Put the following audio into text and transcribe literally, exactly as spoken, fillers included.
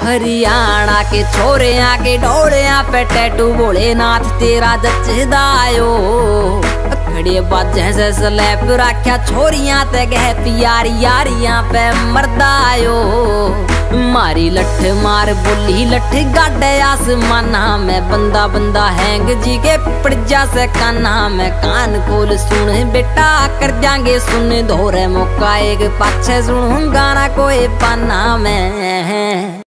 हरियाणा के छोरे आके ढोलिया पे टैटू भोलेनाथ तेरा जचदायो खड़े बाजे से स्लैप रख्या छोरियां ते गह प्यारी यारियां पे मरदायो मारी लठ मार बोली लठ गाडे आसमाना में बंदा बंदा हैंग जी के पड़जा से काना में कान खोल सुन बेटा कर जाएंगे सुन धोरे मौका एक पाछे सुनूंगा ना कोई पाना में।